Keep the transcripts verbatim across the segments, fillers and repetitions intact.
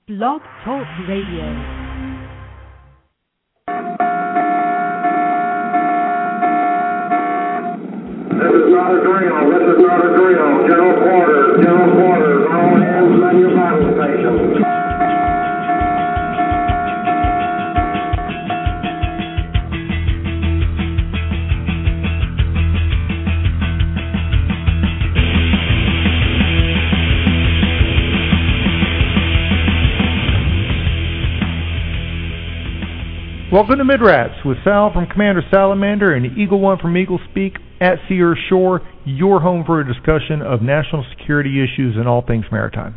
Blog Talk Radio. This is not a drill. This is not a drill. General quarters. General quarters. All hands on your battle stations. Welcome to Midrats with Sal from Commander Salamander and Eagle One from Eagle Speak at Sea or Shore, your home for a discussion of national security issues and all things maritime.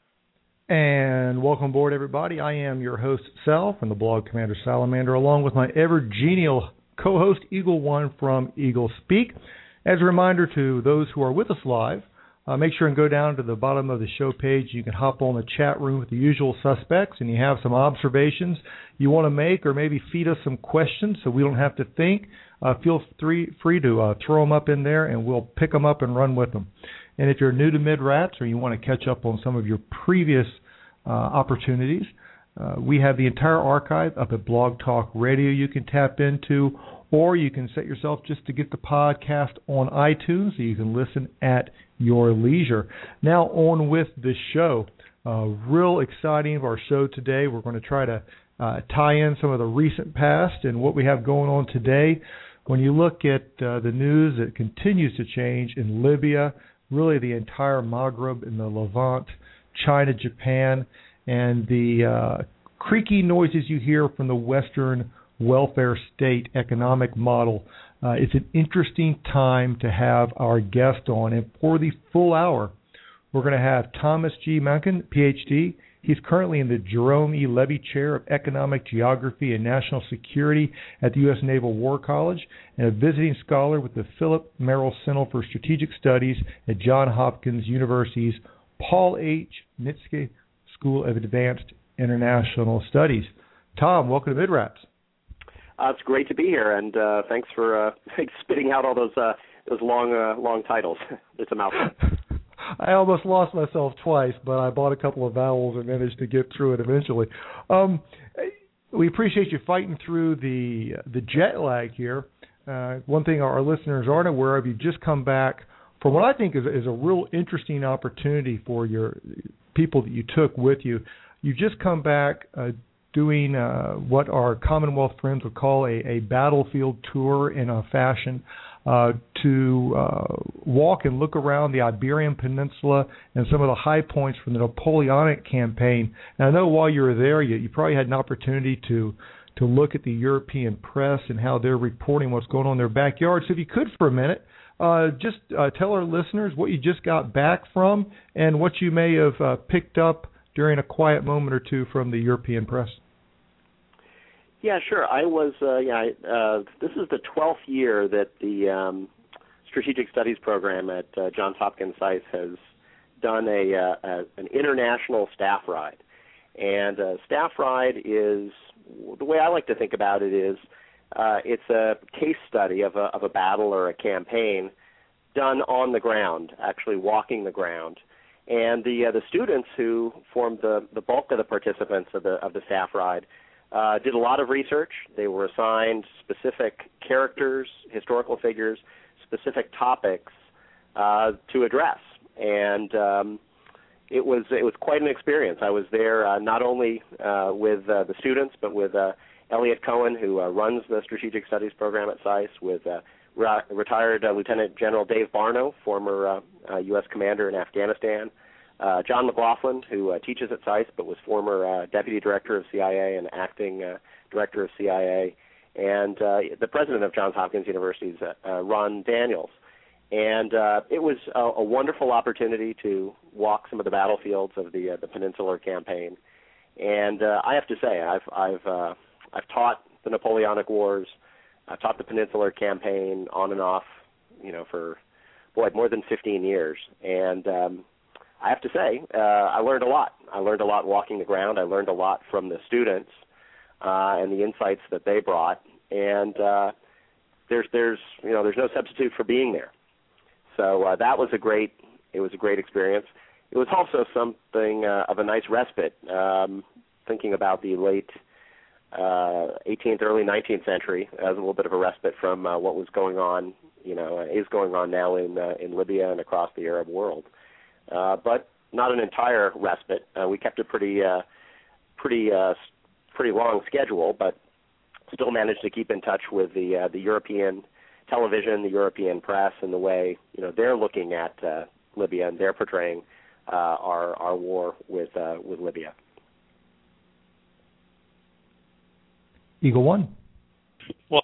And welcome aboard, everybody. I am your host, Sal, from the blog Commander Salamander, along with my ever-genial co-host, Eagle One from Eagle Speak. As a reminder to those who are with us live, Uh, make sure and go down to the bottom of the show page. You can hop on the chat room with the usual suspects, and you have some observations you want to make, or maybe feed us some questions so we don't have to think. Uh, feel free, free to uh, throw them up in there, and we'll pick them up and run with them. And if you're new to Mid-Rats or you want to catch up on some of your previous uh, opportunities, uh, we have the entire archive up at Blog Talk Radio you can tap into, or you can set yourself just to get the podcast on iTunes so you can listen at your leisure. Now on with the show. Uh, real exciting of our show today. We're going to try to uh, tie in some of the recent past and what we have going on today. When you look at uh, the news, it continues to change in Libya, really the entire Maghreb and the Levant, China, Japan, and the uh, creaky noises you hear from the Western welfare state economic model. Uh, it's an interesting time to have our guest on. And for the full hour, we're going to have Thomas G. Mencken, P H D. He's currently in the Jerome E. Levy Chair of Economic Geography and National Security at the U S Naval War College, and a visiting scholar with the Philip Merrill Center for Strategic Studies at Johns Hopkins University's Paul H. Nitschke School of Advanced International Studies. Tom, welcome to Midrats. Uh, it's great to be here, and uh, thanks for uh, spitting out all those uh, those long uh, long titles. It's a mouthful. I almost lost myself twice, but I bought a couple of vowels and managed to get through it eventually. Um, we appreciate you fighting through the the jet lag here. Uh, one thing our listeners aren't aware of, you just come back from what I think is, is a real interesting opportunity for your people that you took with you. You just come back uh, doing uh, what our Commonwealth friends would call a, a battlefield tour in a fashion uh, to uh, walk and look around the Iberian Peninsula and some of the high points from the Napoleonic campaign. And I know while you were there, you, you probably had an opportunity to to look at the European press and how they're reporting what's going on in their backyard. So if you could for a minute, uh, just uh, tell our listeners what you just got back from and what you may have uh, picked up during a quiet moment or two from the European press. Yeah, sure. I was, uh, yeah, uh, this is the twelfth year that the um, Strategic Studies program at uh, Johns Hopkins SAIS has done a, uh, a an international staff ride. And uh, staff ride is, the way I like to think about it is, uh, it's a case study of a, of a battle or a campaign done on the ground, actually walking the ground. And the uh, the students who formed the, the bulk of the participants of the of the staff ride uh, did a lot of research. They were assigned specific characters, historical figures, specific topics uh, to address, and um, it was it was quite an experience. I was there uh, not only uh, with uh, the students, but with uh, Elliot Cohen, who uh, runs the Strategic Studies program at SAIS, with uh, re- retired uh, Lieutenant General Dave Barno, former uh, uh, U S commander in Afghanistan. Uh, John McLaughlin, who uh, teaches at SAIS but was former uh, Deputy Director of C I A and Acting uh, Director of C I A, and uh, the President of Johns Hopkins University's uh, uh, Ron Daniels. And uh, it was a, a wonderful opportunity to walk some of the battlefields of the uh, the Peninsular Campaign. And uh, I have to say, I've I've uh, I've taught the Napoleonic Wars, I've taught the Peninsular Campaign on and off, you know, for boy more than fifteen years, and um, I have to say, uh, I learned a lot. I learned a lot walking the ground. I learned a lot from the students uh, and the insights that they brought. And uh, there's, there's, you know, there's no substitute for being there. So uh, that was a great, it was a great experience. it was also something uh, of a nice respite. Um, thinking about the late uh, eighteenth, early nineteenth century as a little bit of a respite from uh, what was going on, you know, is going on now in uh, in Libya and across the Arab world. Uh, but not an entire respite. Uh, we kept a pretty, uh, pretty, uh, pretty long schedule, but still managed to keep in touch with the uh, the European television, the European press, and the way you know they're looking at uh, Libya and they're portraying uh, our our war with uh, with Libya. Eagle One. Well,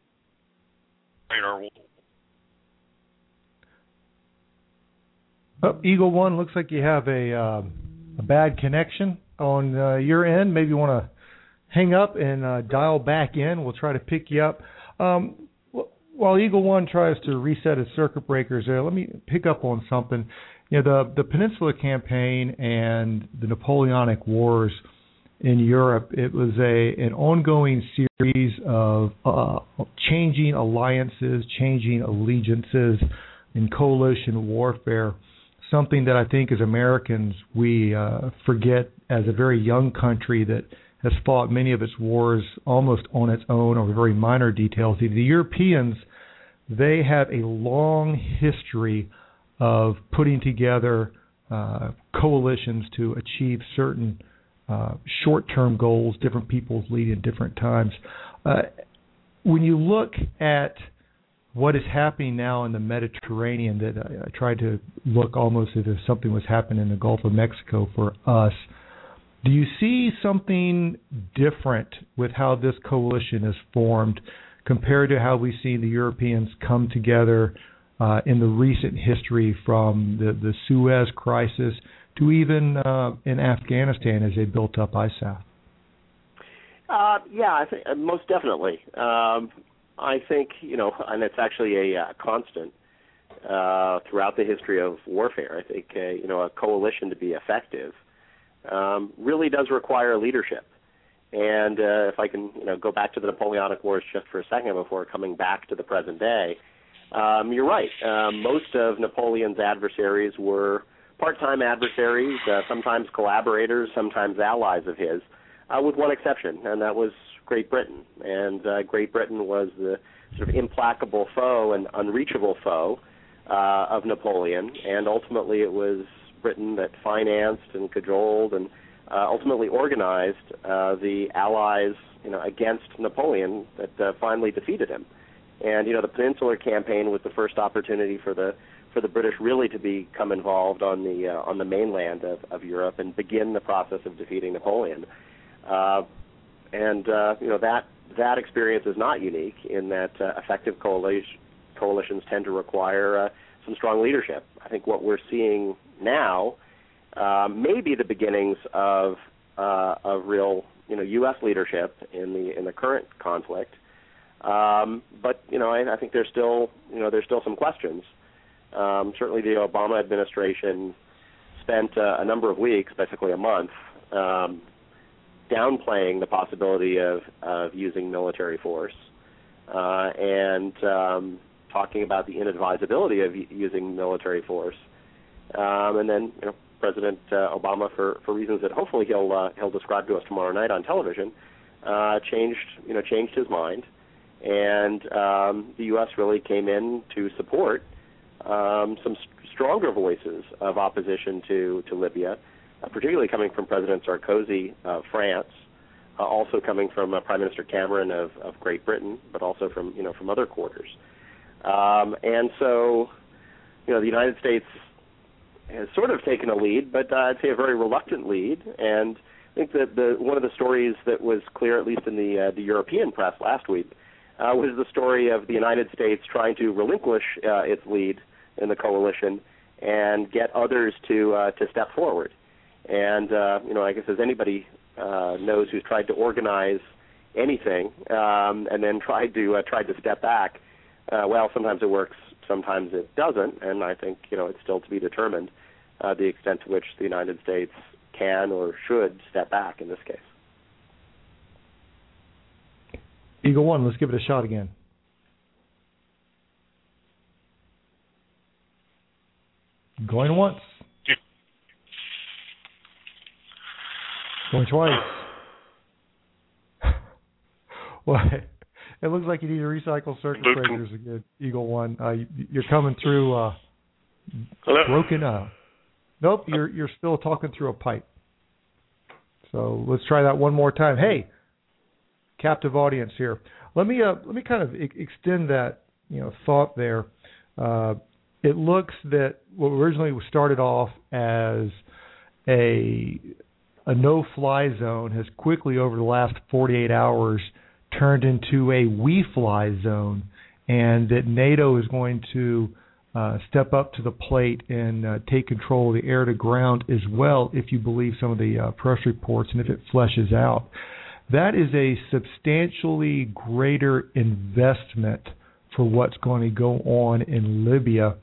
oh, Eagle One, looks like you have a uh, a bad connection on uh, your end. Maybe you want to hang up and uh, dial back in. We'll try to pick you up. Um, while Eagle One tries to reset its circuit breakers there, let me pick up on something. You know, the the Peninsula Campaign and the Napoleonic Wars in Europe, it was a an ongoing series of uh, changing alliances, changing allegiances, and coalition warfare, something that I think as Americans we uh, forget as a very young country that has fought many of its wars almost on its own over very minor details. The Europeans, they have a long history of putting together uh, coalitions to achieve certain uh, short-term goals. Different peoples lead in different times. Uh, when you look at what is happening now in the Mediterranean, that I, I tried to look almost as if something was happening in the Gulf of Mexico for us, do you see something different with how this coalition is formed compared to how we've seen the Europeans come together uh, in the recent history, from the, the Suez crisis to even uh, in Afghanistan as they built up I S A F? Uh, yeah, I think uh, most definitely. Um, I think, you know, and it's actually a uh, constant uh, throughout the history of warfare. I think, uh, you know, a coalition to be effective um, really does require leadership. And uh, if I can, you know, go back to the Napoleonic Wars just for a second before coming back to the present day, um, you're right. Uh, most of Napoleon's adversaries were part-time adversaries, uh, sometimes collaborators, sometimes allies of his, uh, with one exception, and that was Great Britain. And uh, Great Britain was the sort of implacable foe and unreachable foe uh, of Napoleon, and ultimately it was Britain that financed and cajoled and uh, ultimately organized uh, the allies, you know, against Napoleon that uh, finally defeated him. And you know, the Peninsular Campaign was the first opportunity for the for the British really to become involved on the uh, on the mainland of, of Europe and begin the process of defeating Napoleon. Uh, and uh, you know, that that experience is not unique in that uh, effective coalition, coalitions tend to require uh, some strong leadership. I think what we're seeing now uh, may be the beginnings of uh, of real, you know, U S leadership in the in the current conflict. Um, but you know, I, I think there's still you know there's still some questions. Um, certainly, the Obama administration spent uh, a number of weeks, basically a month, um, downplaying the possibility of, of using military force uh, and um, talking about the inadvisability of y- using military force. Um, and then, you know, President uh, Obama, for, for reasons that hopefully he'll uh, he'll describe to us tomorrow night on television, uh, changed you know changed his mind, and um, the U S really came in to support um, some st- stronger voices of opposition to to Libya, uh, particularly coming from President Sarkozy of France, uh, also coming from uh, Prime Minister Cameron of, of Great Britain, but also from you know from other quarters. Um, and so, you know, the United States has sort of taken a lead, but uh, I'd say a very reluctant lead. And I think that the one of the stories that was clear, at least in the uh, the European press last week, uh, was the story of the United States trying to relinquish uh, its lead in the coalition and get others to uh, to step forward. And uh, you know, I guess as anybody uh, knows who's tried to organize anything um, and then tried to uh, tried to step back, uh, well, sometimes it works. Sometimes it doesn't, and I think you know it's still to be determined uh, the extent to which the United States can or should step back in this case. Eagle One, let's give it a shot again. Going once. Going twice. Well, it looks like you need to recycle circuit breakers again, Eagle One. Uh, you're coming through uh, broken up. Nope, you're you're still talking through a pipe. So let's try that one more time. Hey, captive audience here. Let me uh, let me kind of e- extend that you know thought there. Uh, it looks that what originally started off as a a no-fly zone has quickly over the last forty-eight hours turned into a we-fly zone, and that NATO is going to uh, step up to the plate and uh, take control of the air-to-ground as well, if you believe some of the uh, press reports and if it fleshes out. That is a substantially greater investment for what's going to go on in Libya.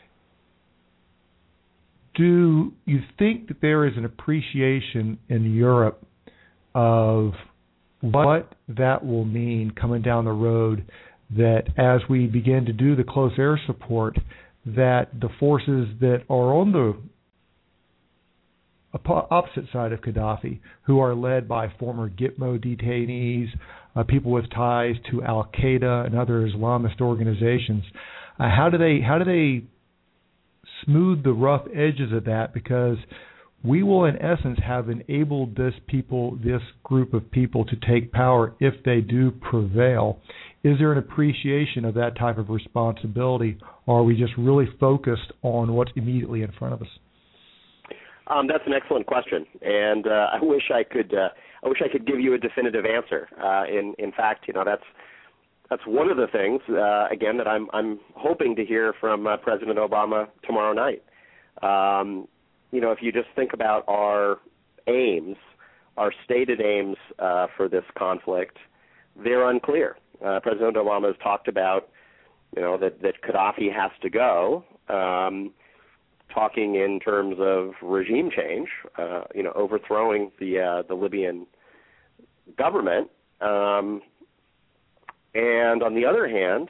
Do you think that there is an appreciation in Europe of what that will mean coming down the road, that as we begin to do the close air support, that the forces that are on the opposite side of Gaddafi, who are led by former Gitmo detainees, uh, people with ties to Al-Qaeda and other Islamist organizations, uh, how do they how do they smooth the rough edges of that? Because we will, in essence, have enabled this people, this group of people, to take power if they do prevail. Is there an appreciation of that type of responsibility, or are we just really focused on what's immediately in front of us? Um, that's an excellent question, and uh, I wish I could. Uh, I wish I could give you a definitive answer. Uh, in in fact, you know, that's that's one of the things uh, again that I'm I'm hoping to hear from uh, President Obama tomorrow night. Um, You know, if you just think about our aims, our stated aims uh, for this conflict, they're unclear. Uh, President Obama has talked about, you know, that, that Gaddafi has to go, um, talking in terms of regime change, uh, you know, overthrowing the uh, the Libyan government. Um, and on the other hand,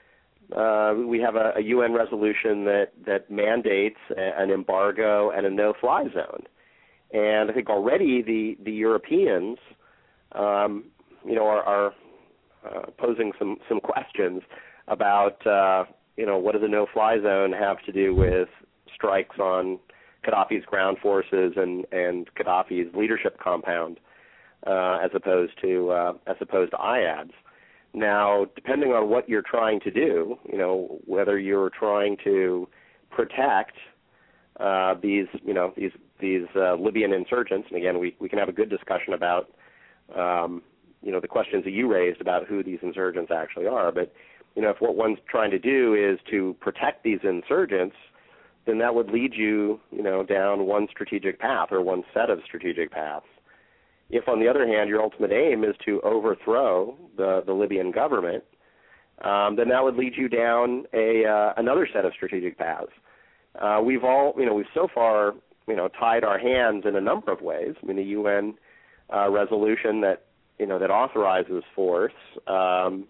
Uh, we have a, a U N resolution that, that mandates a, an embargo and a no-fly zone. And I think already the, the Europeans, um, you know, are, are uh, posing some, some questions about, uh, you know, what does a no-fly zone have to do with strikes on Gaddafi's ground forces and, and Gaddafi's leadership compound, uh, as opposed to uh, as opposed to I A Ds. Now, depending on what you're trying to do, you know, whether you're trying to protect uh, these, you know, these these uh, Libyan insurgents, and again, we, we can have a good discussion about, um, you know, the questions that you raised about who these insurgents actually are. But, you know, if what one's trying to do is to protect these insurgents, then that would lead you, you know, down one strategic path or one set of strategic paths. If, on the other hand, your ultimate aim is to overthrow the, the Libyan government, um, then that would lead you down a uh, another set of strategic paths. Uh, we've all, you know, we've so far, you know, tied our hands in a number of ways. I mean, the U N uh, resolution that, you know, that authorizes force um,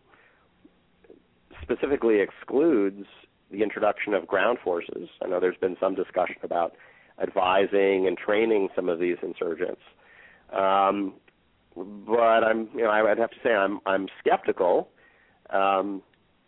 specifically excludes the introduction of ground forces. I know there's been some discussion about advising and training some of these insurgents. Um, but I'm, you know, I'd have to say I'm, I'm skeptical um,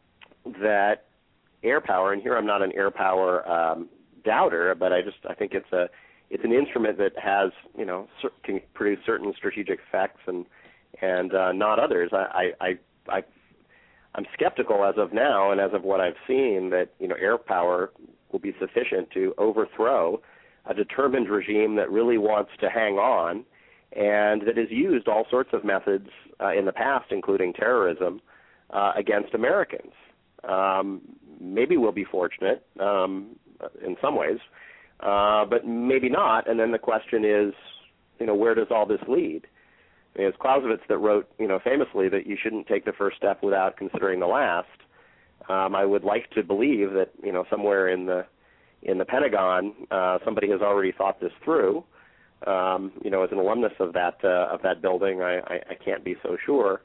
that air power, and here I'm not an air power um, doubter, but I just, I think it's a, it's an instrument that has, you know, can produce certain strategic effects and, and uh, not others. I, I, I, I'm skeptical as of now, and as of what I've seen, that, you know, air power will be sufficient to overthrow a determined regime that really wants to hang on, and that has used all sorts of methods uh, in the past, including terrorism, uh, against Americans. Um, maybe we'll be fortunate um, in some ways, uh, but maybe not. And then the question is, you know, where does all this lead? I mean, it's Clausewitz that wrote, you know, famously that you shouldn't take the first step without considering the last. Um, I would like to believe that, you know, somewhere in the in the Pentagon, uh, somebody has already thought this through. Um, you know, as an alumnus of that uh, of that building, I, I, I can't be so sure.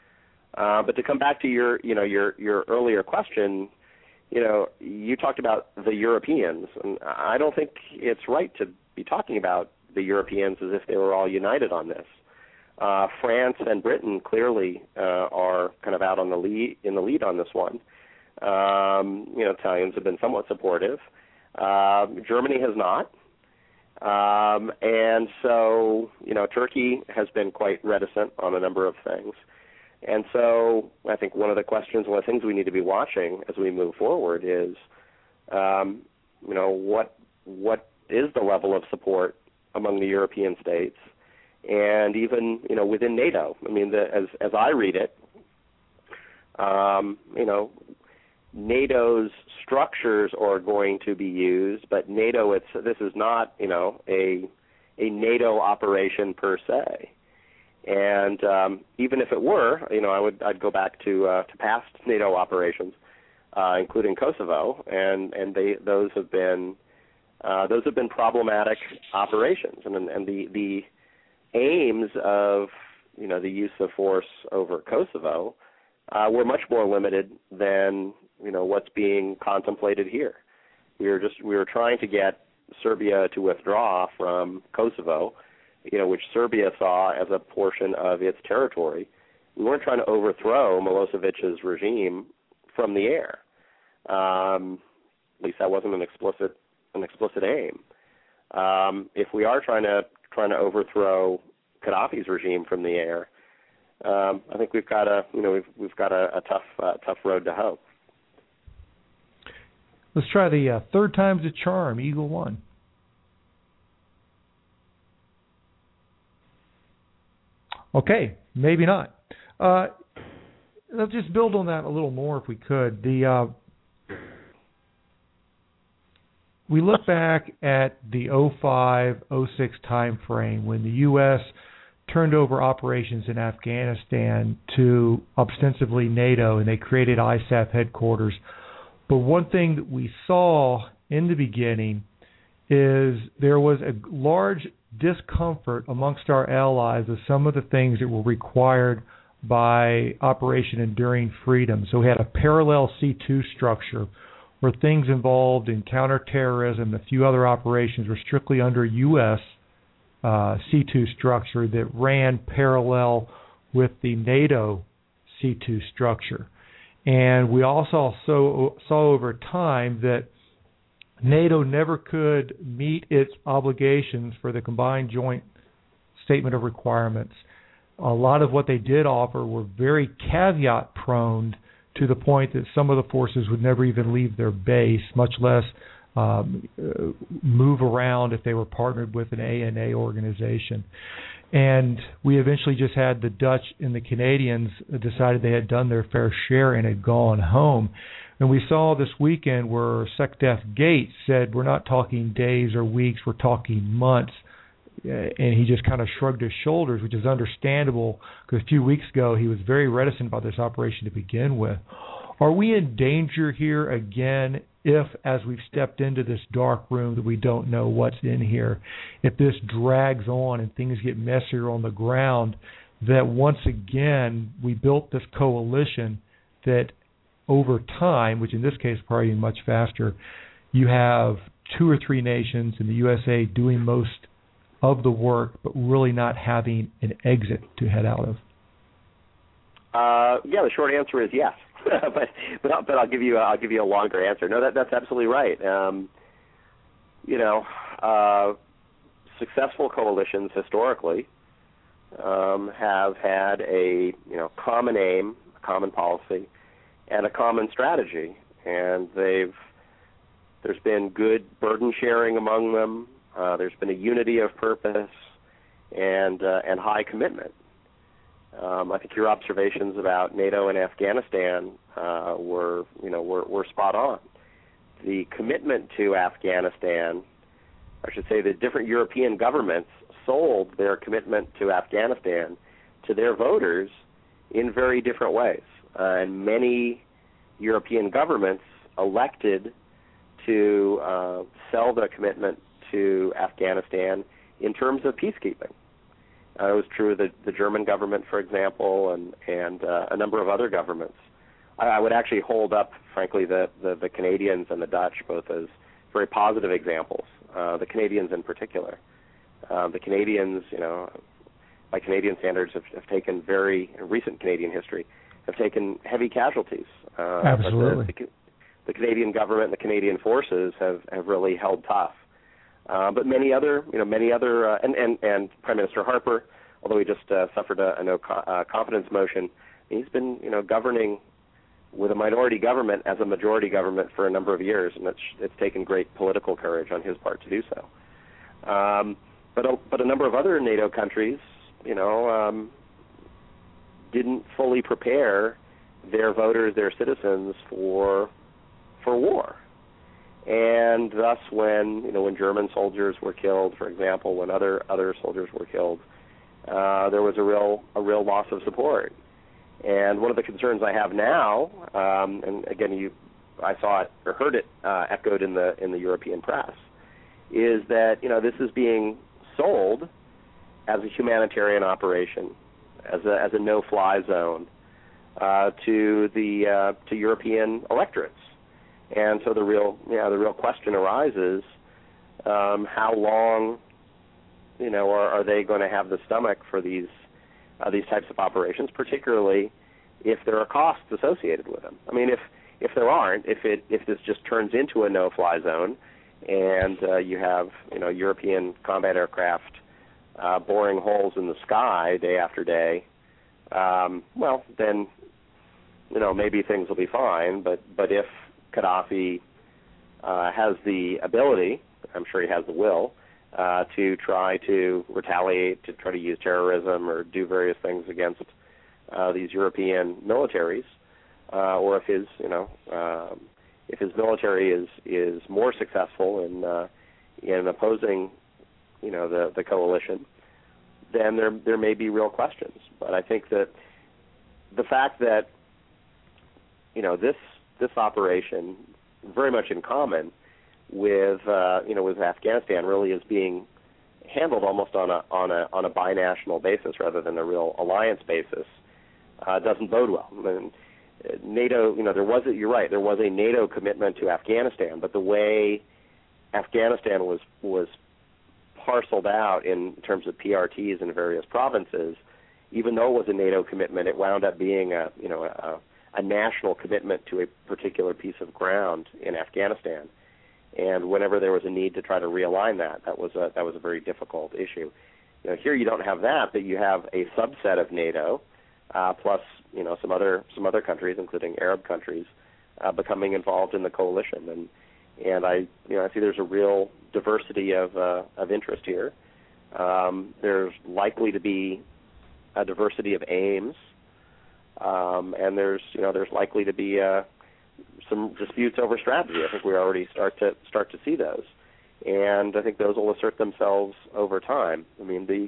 Uh, but to come back to your, you know, your your earlier question, you know, you talked about the Europeans, and I don't think it's right to be talking about the Europeans as if they were all united on this. Uh, France and Britain clearly uh, are kind of out on the lead in the lead on this one. Um, you know, Italians have been somewhat supportive. Uh, Germany has not. Um, and so, you know, Turkey has been quite reticent on a number of things. And so I think one of the questions, one of the things we need to be watching as we move forward is, um, you know, what what is the level of support among the European states and even, you know, within NATO. I mean, the, as as I read it, um, you know, NATO's structures are going to be used, but NATO, it's this is not, you know, a a NATO operation per se. And um, even if it were, you know, I would I'd go back to uh, to past NATO operations, uh, including Kosovo, and and they those have been uh, those have been problematic operations, and and the the aims of, you know, the use of force over Kosovo uh, were much more limited than, you know, what's being contemplated here. We were just we were trying to get Serbia to withdraw from Kosovo, you know, which Serbia saw as a portion of its territory. We weren't trying to overthrow Milosevic's regime from the air. Um, at least that wasn't an explicit an explicit aim. Um, if we are trying to trying to overthrow Gaddafi's regime from the air, um, I think we've got a you know we've we've got a, a tough uh, tough road to hoe. Let's try the uh, third time's a charm, Eagle One. Okay, maybe not. Uh, let's just build on that a little more if we could. The uh, we look back at the oh five oh six time frame when the U S turned over operations in Afghanistan to ostensibly NATO, and they created I S A F headquarters. But one thing that we saw in the beginning is there was a large discomfort amongst our allies of some of the things that were required by Operation Enduring Freedom. So we had a parallel C two structure where things involved in counterterrorism and a few other operations were strictly under U S uh, C two structure that ran parallel with the NATO C two structure. And we also saw, saw over time that NATO never could meet its obligations for the Combined Joint Statement of Requirements. A lot of what they did offer were very caveat-prone to the point that some of the forces would never even leave their base, much less um, move around if they were partnered with an A N A organization. And we eventually just had the Dutch and the Canadians decided they had done their fair share and had gone home. And we saw this weekend where SecDef Gates said, we're not talking days or weeks, we're talking months. And he just kind of shrugged his shoulders, which is understandable because a few weeks ago he was very reticent about this operation to begin with. Are we in danger here again if, as we've stepped into this dark room that we don't know what's in here, if this drags on and things get messier on the ground, that once again we built this coalition that over time, which in this case probably much faster, you have two or three nations in the U S A doing most of the work, but really not having an exit to head out of? Uh, yeah, the short answer is yes, but but I'll, but I'll give you a, I'll give you a longer answer. No, that that's absolutely right. Um, you know, uh, successful coalitions historically um, have had a you know common aim, a common policy, and a common strategy, and they've there's been good burden sharing among them. Uh, there's been a unity of purpose and uh, and high commitment. Um, I think your observations about NATO and Afghanistan uh, were you know were, were spot on. The commitment to Afghanistan, I should say, the different European governments sold their commitment to Afghanistan to their voters in very different ways, uh, and many European governments elected to uh, sell their commitment to Afghanistan in terms of peacekeeping. Uh, it was true of the, the German government, for example, and, and uh, a number of other governments. I, I would actually hold up, frankly, the, the, the Canadians and the Dutch both as very positive examples, uh, the Canadians in particular. Uh, the Canadians, you know, by Canadian standards, have, have taken very in recent Canadian history have taken heavy casualties. Uh, Absolutely. But the, the, the Canadian government and the Canadian forces have, have really held tough. Uh, but many other, you know, many other, uh, and, and, and Prime Minister Harper, although he just uh, suffered a, a no co- uh, confidence motion, he's been, you know, governing with a minority government as a majority government for a number of years, and it's, it's taken great political courage on his part to do so. Um, but a, but a number of other NATO countries, you know, um, didn't fully prepare their voters, their citizens for for war. And thus, when you know when German soldiers were killed, for example, when other other soldiers were killed, uh, there was a real a real loss of support. And one of the concerns I have now, um, and again, you, I saw it or heard it uh, echoed in the in the European press, is that you know this is being sold as a humanitarian operation, as a as a no-fly zone uh, to the uh, to European electorates. And so the real, you know, the real question arises: um, how long, you know, are, are they going to have the stomach for these uh, these types of operations, particularly if there are costs associated with them? I mean, if if there aren't, if it if this just turns into a no-fly zone, and uh, you have, you know, European combat aircraft uh, boring holes in the sky day after day, um, well, then, you know, maybe things will be fine. But but if Gaddafi uh, has the ability, I'm sure he has the will, uh, to try to retaliate, to try to use terrorism or do various things against uh, these European militaries, uh, or if his, you know, um, if his military is is more successful in uh, in opposing, you know, the the coalition, then there there may be real questions. But I think that the fact that, you know, this this operation, very much in common with uh, you know with Afghanistan, really is being handled almost on a on a on a binational basis rather than a real alliance basis, uh, doesn't bode well. I mean, NATO, you know, there was a, you're right, there was a NATO commitment to Afghanistan, but the way Afghanistan was was parceled out in terms of P R Ts in various provinces, even though it was a NATO commitment, it wound up being a you know a, a national commitment to a particular piece of ground in Afghanistan. And whenever there was a need to try to realign that, that was a that was a very difficult issue. You know, here you don't have that, but you have a subset of NATO, uh, plus you know some other some other countries, including Arab countries, uh, becoming involved in the coalition. And and I you know I see there's a real diversity of uh, of interest here. Um, there's likely to be a diversity of aims. Um, and there's, you know, there's likely to be uh, some disputes over strategy. I think we already start to start to see those, and I think those will assert themselves over time. I mean, the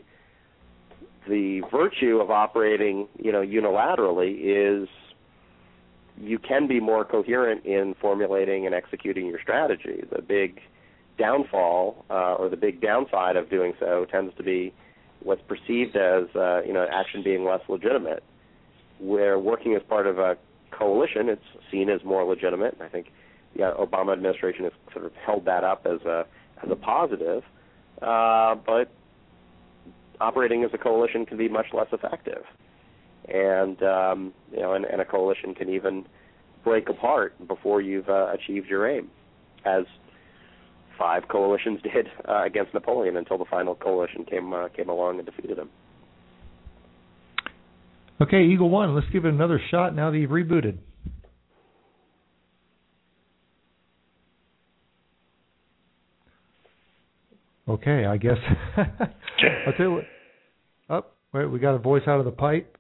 the virtue of operating, you know, unilaterally is you can be more coherent in formulating and executing your strategy. The big downfall uh, or the big downside of doing so tends to be what's perceived as, uh, you know, action being less legitimate. Where working as part of a coalition, it's seen as more legitimate. I think the Obama administration has sort of held that up as a as a positive. Uh, but operating as a coalition can be much less effective, and um, you know, and, and a coalition can even break apart before you've uh, achieved your aim, as five coalitions did uh, against Napoleon until the final coalition came uh, came along and defeated him. Okay, Eagle One, let's give it another shot now that you've rebooted. Okay, I guess. I'll tell you what. Oh, wait, we got a voice out of the pipe.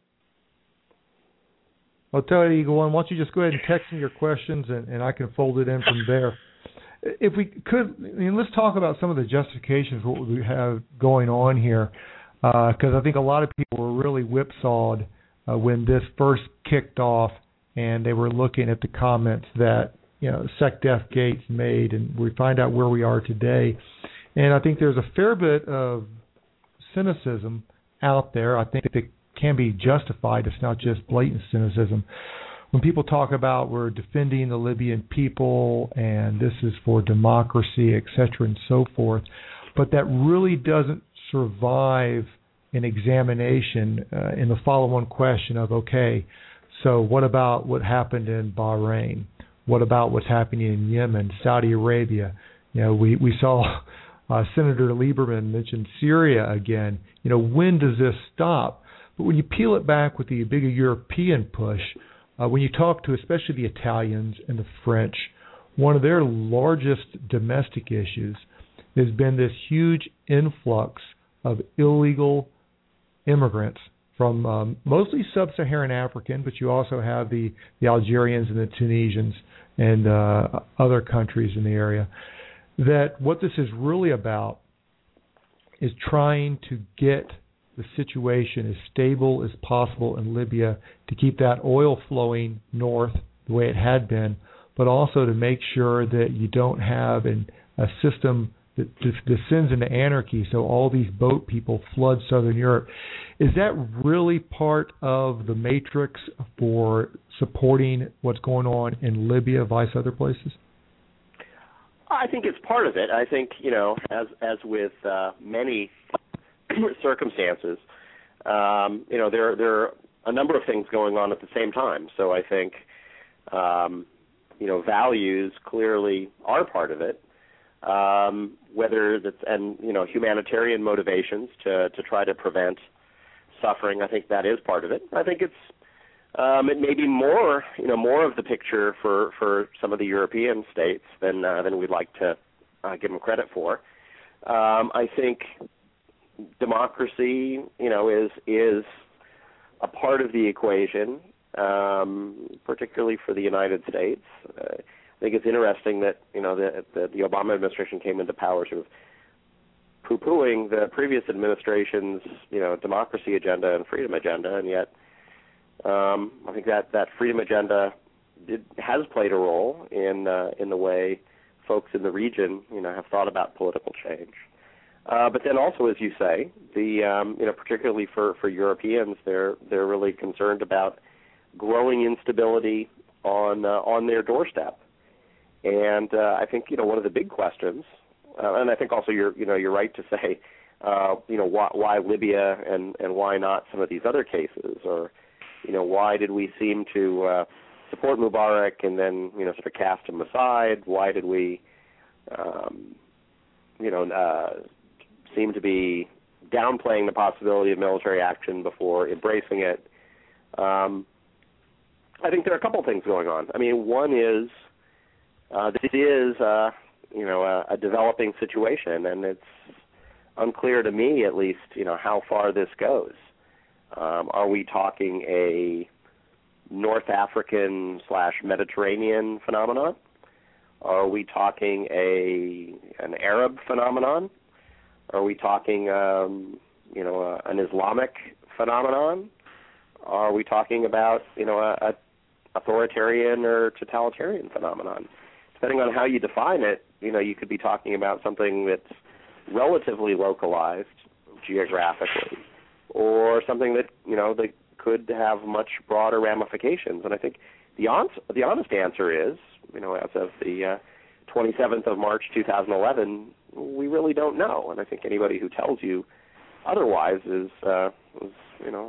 I'll tell you, Eagle One, why don't you just go ahead and text me your questions, and, and I can fold it in from there. If we could, I mean, let's talk about some of the justifications, what we have going on here, because uh, I think a lot of people were really whipsawed Uh, when this first kicked off, and they were looking at the comments that, you know, SecDef Gates made, and we find out where we are today. And I think there's a fair bit of cynicism out there. I think that can be justified. It's not just blatant cynicism. When people talk about we're defending the Libyan people and this is for democracy, et cetera, and so forth, but that really doesn't survive an examination uh, in the follow-on question of, okay, so what about what happened in Bahrain? What about what's happening in Yemen, Saudi Arabia? You know, we, we saw uh, Senator Lieberman mention Syria again. You know, when does this stop? But when you peel it back with the bigger European push, uh, when you talk to especially the Italians and the French, one of their largest domestic issues has been this huge influx of illegal immigrants from um, mostly sub-Saharan African, but you also have the, the Algerians and the Tunisians and uh, other countries in the area, that what this is really about is trying to get the situation as stable as possible in Libya to keep that oil flowing north the way it had been, but also to make sure that you don't have an, a system that descends into anarchy, so all these boat people flood southern Europe. Is that really part of the matrix for supporting what's going on in Libya, vice other places? I think it's part of it. I think, you know, as as with uh, many circumstances, um, you know, there there are a number of things going on at the same time. So I think, um, you know, values clearly are part of it. Um, whether that's, and, you know, humanitarian motivations to, to try to prevent suffering, I think that is part of it. I think it's, um, it may be more, you know, more of the picture for, for some of the European states than, uh, than we'd like to uh, give them credit for. Um, I think democracy, you know, is, is a part of the equation, um, particularly for the United States. Uh, I think it's interesting that, you know, the, the, the Obama administration came into power sort of poo-pooing the previous administration's, you know, democracy agenda and freedom agenda, and yet um, I think that, that freedom agenda did, has played a role in uh, in the way folks in the region, you know, have thought about political change. Uh, but then also, as you say, the um, you know, particularly for, for Europeans, they're they're really concerned about growing instability on uh, on their doorstep. And uh, I think, you know, one of the big questions, uh, and I think also you're, you know, you're right to say, uh, you know, why, why Libya and, and why not some of these other cases, or, you know, why did we seem to uh, support Mubarak and then, you know, sort of cast him aside? Why did we, um, you know, uh, seem to be downplaying the possibility of military action before embracing it? Um, I think there are a couple things going on. I mean, one is, Uh, this is, uh, you know, a, a developing situation, and it's unclear to me, at least, you know, how far this goes. Um, are we talking a North African slash Mediterranean phenomenon? Are we talking a an Arab phenomenon? Are we talking, um, you know, a, an Islamic phenomenon? Are we talking about, you know, a, a authoritarian or totalitarian phenomenon? Depending on how you define it, you know, you could be talking about something that's relatively localized geographically, or something that, you know, that could have much broader ramifications. And I think the on, the honest answer is, you know, as of the uh, twenty-seventh of March two thousand eleven, we really don't know. And I think anybody who tells you otherwise is, uh, is you know,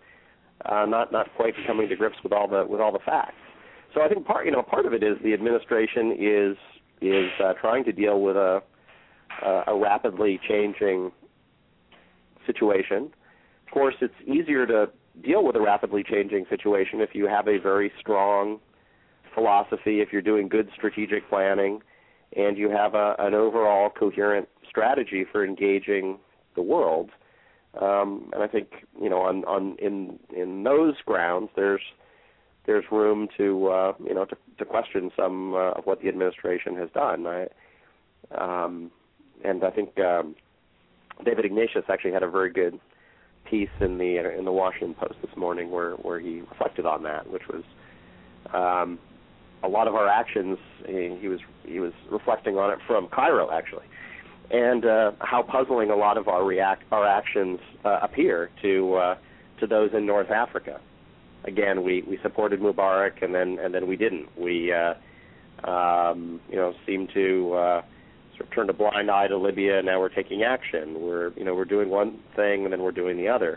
uh, not not quite coming to grips with all the with all the facts. So I think part, you know, part of it is the administration is is uh, trying to deal with a uh, a rapidly changing situation. Of course, it's easier to deal with a rapidly changing situation if you have a very strong philosophy, if you're doing good strategic planning, and you have a, an overall coherent strategy for engaging the world. Um, and I think, you know, on, on in in those grounds, there's there's room to, uh, you know, to, to question some uh, of what the administration has done. I, um, and I think um, David Ignatius actually had a very good piece in the in the Washington Post this morning where, where he reflected on that, which was um, a lot of our actions. He, he was he was reflecting on it from Cairo, actually, and uh, how puzzling a lot of our react our actions uh, appear to uh, to those in North Africa. Again, we, we supported Mubarak, and then and then we didn't. We uh, um, you know seemed to uh, sort of turned a blind eye to Libya, and now we're taking action. We're, you know, we're doing one thing and then we're doing the other.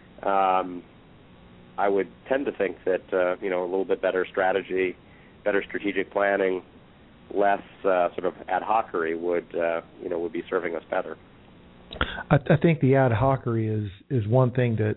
Um, I would tend to think that, uh, you know, a little bit better strategy, better strategic planning, less uh, sort of ad hocery would, uh, you know, would be serving us better. I, I think the ad hocery is is one thing that,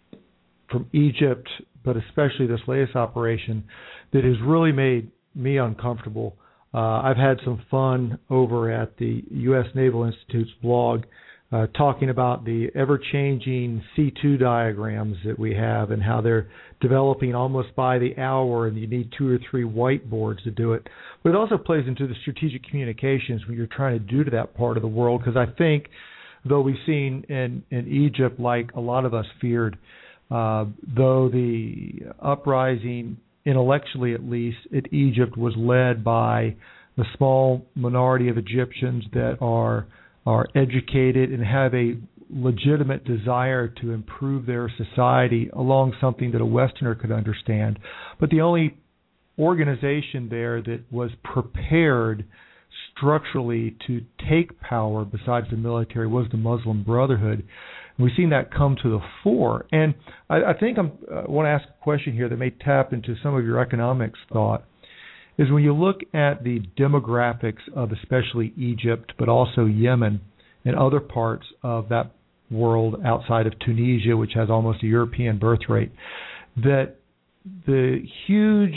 from Egypt, but especially this latest operation, that has really made me uncomfortable. Uh, I've had some fun over at the U S Naval Institute's blog uh, talking about the ever-changing C two diagrams that we have and how they're developing almost by the hour, and you need two or three whiteboards to do it. But it also plays into the strategic communications when you're trying to do to that part of the world, because I think, though we've seen in, in Egypt, like a lot of us feared, uh, though the uprising, intellectually at least, at Egypt was led by the small minority of Egyptians that are are educated and have a legitimate desire to improve their society along something that a Westerner could understand. But the only organization there that was prepared structurally to take power besides the military was the Muslim Brotherhood. And we've seen that come to the fore. And I, I think I'm, I want to ask a question here that may tap into some of your economics thought, is when you look at the demographics of especially Egypt, but also Yemen and other parts of that world outside of Tunisia, which has almost a European birth rate, that the huge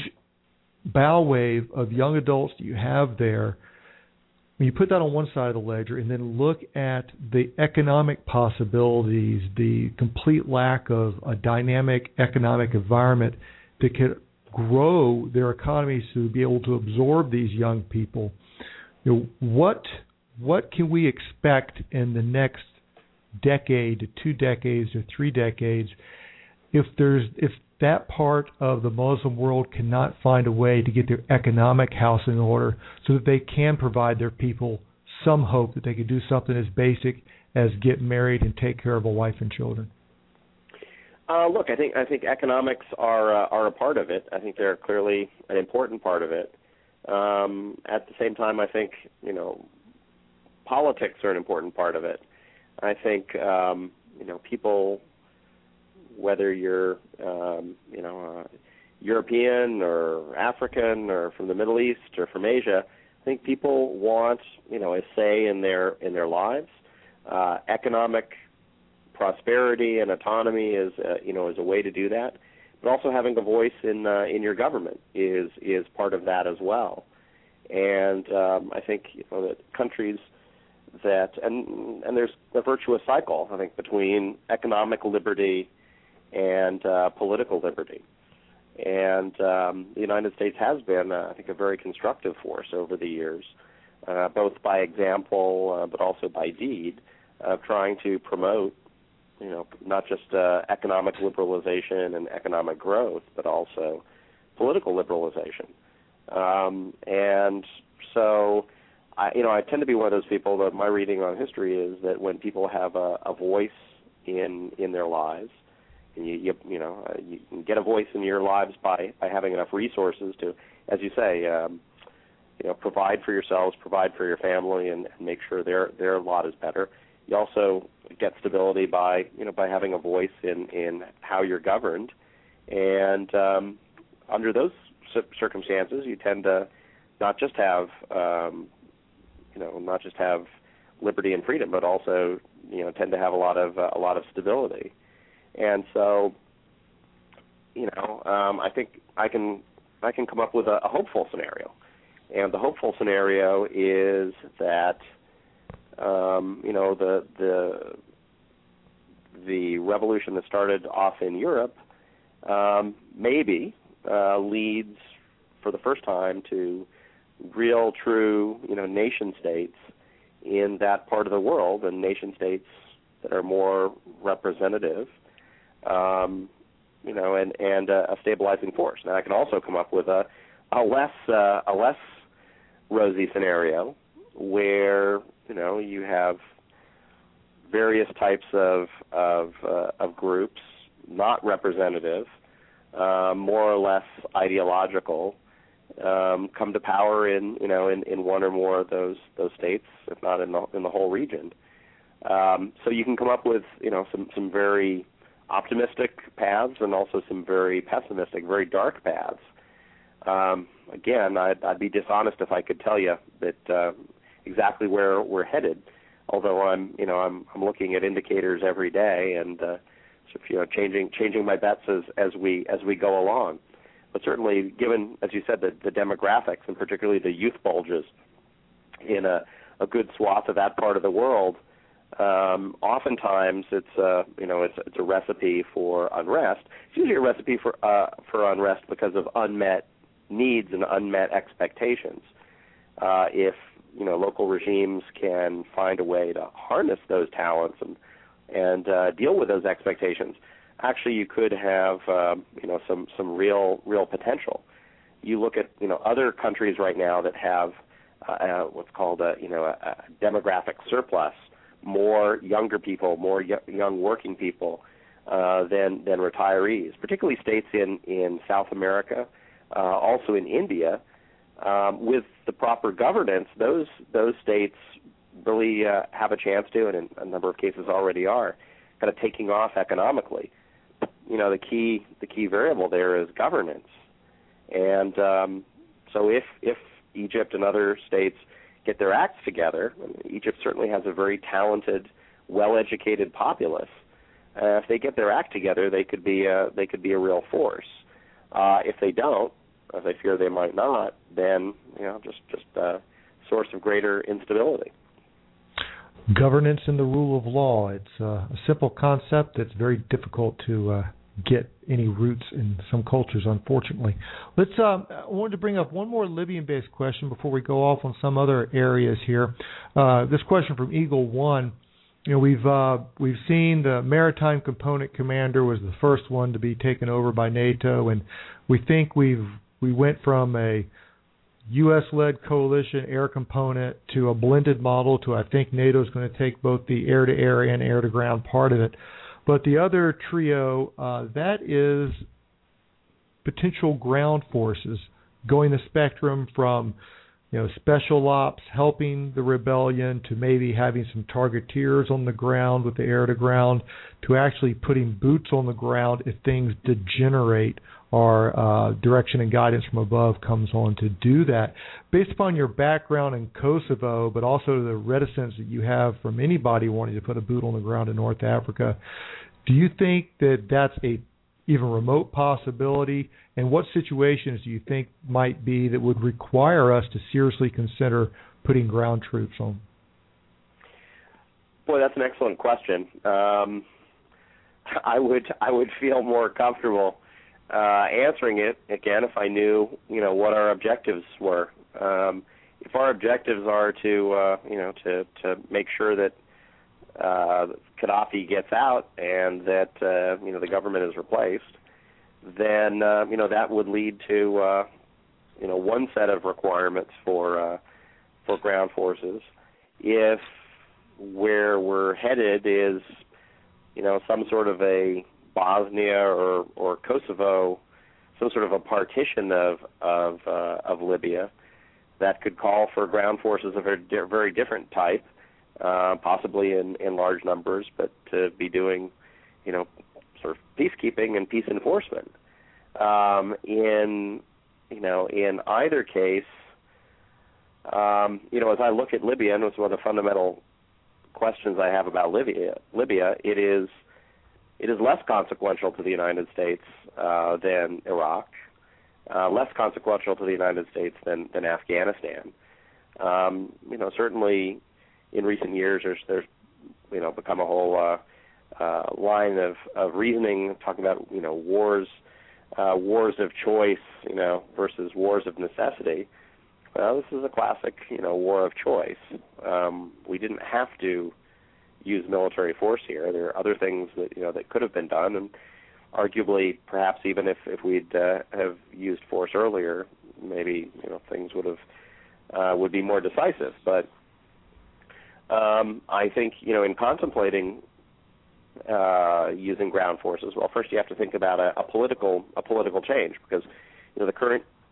bow wave of young adults that you have there, when you put that on one side of the ledger and then look at the economic possibilities, the complete lack of a dynamic economic environment that could grow their economies to be able to absorb these young people, you know, what what can we expect in the next decade to two decades or three decades if there's if that part of the Muslim world cannot find a way to get their economic house in order so that they can provide their people some hope that they can do something as basic as get married and take care of a wife and children? Uh, look, I think I think economics are uh, are a part of it. I think they're clearly an important part of it. Um, at the same time, I think you know politics are an important part of it. I think um, you know people, whether you're um, you know uh, European or African or from the Middle East or from Asia, I think people want you know a say in their in their lives. Uh, economic prosperity and autonomy is, uh, you know, is a way to do that. But also having a voice in uh, in your government is is part of that as well. And um, I think you know that countries that and and there's a virtuous cycle, I think, between economic liberty and uh, political liberty. And um, the United States has been, uh, I think, a very constructive force over the years, uh, both by example uh, but also by deed, of trying to promote you know, not just uh, economic liberalization and economic growth, but also political liberalization. Um, and so, I, you know, I tend to be one of those people that my reading on history is that when people have a, a voice in in their lives, and you you, you know uh, you can get a voice in your lives by, by having enough resources to, as you say, um, you know, provide for yourselves, provide for your family, and, and make sure their their lot is better. You also get stability by, you know, by having a voice in, in how you're governed, and um, under those circumstances, you tend to not just have, um, you know, not just have liberty and freedom, but also, you know, tend to have a lot of uh, a lot of stability. And so, you know, um, I think I can I can come up with a, a hopeful scenario, and the hopeful scenario is that. Um, you know, the the the revolution that started off in Europe um, maybe uh, leads for the first time to real, true, you know, nation states in that part of the world, and nation states that are more representative, um, you know, and and uh, a stabilizing force. Now, I can also come up with a a less uh, a less rosy scenario where you know you have various types of of, uh, of groups, not representative, uh, more or less ideological, um, come to power in you know in, in one or more of those those states, if not in the in the whole region. Um, so you can come up with you know some some very optimistic paths and also some very pessimistic, very dark paths. Um, again, I'd, I'd be dishonest if I could tell you that uh, exactly where we're headed. Although I'm, you know, I'm I'm looking at indicators every day and uh, so, you know, changing changing my bets as as we as we go along. But certainly, given, as you said, the, the demographics and particularly the youth bulges in a, a good swath of that part of the world, um, oftentimes it's a you know it's it's a recipe for unrest. It's usually a recipe for uh, for unrest because of unmet needs and unmet expectations. Uh, if you know local regimes can find a way to harness those talents and and uh, deal with those expectations, actually you could have um, you know some some real real potential. You look at you know other countries right now that have uh, uh, what's called a you know a, a demographic surplus, more younger people, more y- young working people uh, than than retirees, particularly states in in South America, uh, also in India. Um, with the proper governance, those those states really uh, have a chance to, and in a number of cases already are, kind of taking off economically. You know, the key the key variable there is governance, and um, so if if Egypt and other states get their acts together, I mean, Egypt certainly has a very talented, well-educated populace. Uh, if they get their act together, they could be a, they could be a real force. Uh, if they don't, as I fear they might not, then you know just just a source of greater instability. Governance and the rule of law. It's uh, a simple concept that's very difficult to uh, get any roots in some cultures, unfortunately. Let's. Um, I wanted to bring up one more Libyan-based question before we go off on some other areas here. Uh, this question from Eagle One. You know, we've uh, we've seen the maritime component commander was the first one to be taken over by NATO, and we think we've we went from a U S-led coalition air component to a blended model to I think NATO is going to take both the air-to-air and air-to-ground part of it. But the other trio, uh, that is potential ground forces going the spectrum from you know special ops helping the rebellion to maybe having some targeteers on the ground with the air-to-ground to actually putting boots on the ground if things degenerate or uh, direction and guidance from above comes on to do that. Based upon your background in Kosovo, but also the reticence that you have from anybody wanting to put a boot on the ground in North Africa, do you think that that's a even remote possibility? And what situations do you think might be that would require us to seriously consider putting ground troops on? Boy, that's an excellent question. Um, I would I would feel more comfortable Uh, answering it again if I knew, you know, what our objectives were. Um, if our objectives are to, uh, you know, to, to make sure that uh, Gaddafi gets out and that uh, you know the government is replaced, then uh, you know that would lead to, uh, you know, one set of requirements for uh, for ground forces. If where we're headed is, you know, some sort of a Bosnia or, or Kosovo, some sort of a partition of of, uh, of Libya, that could call for ground forces of a very, very different type, uh, possibly in, in large numbers, but to be doing, you know, sort of peacekeeping and peace enforcement. Um, in you know, in either case, um, you know, as I look at Libya, and it's one of the fundamental questions I have about Libya, Libya, it is. It is less consequential to the United States uh, than Iraq, uh, less consequential to the United States than, than Afghanistan. Um, you know, certainly in recent years, there's, there's you know, become a whole uh, uh, line of, of reasoning talking about, you know, wars, uh, wars of choice, you know, versus wars of necessity. Well, this is a classic, you know, war of choice. Um, we didn't have to use military force here. There are other things that you know that could have been done, and arguably, perhaps even if if we'd uh, have used force earlier, maybe you know things would have uh, would be more decisive. But um, I think you know in contemplating uh, using ground forces, well, first you have to think about a, a political a political change because you know the current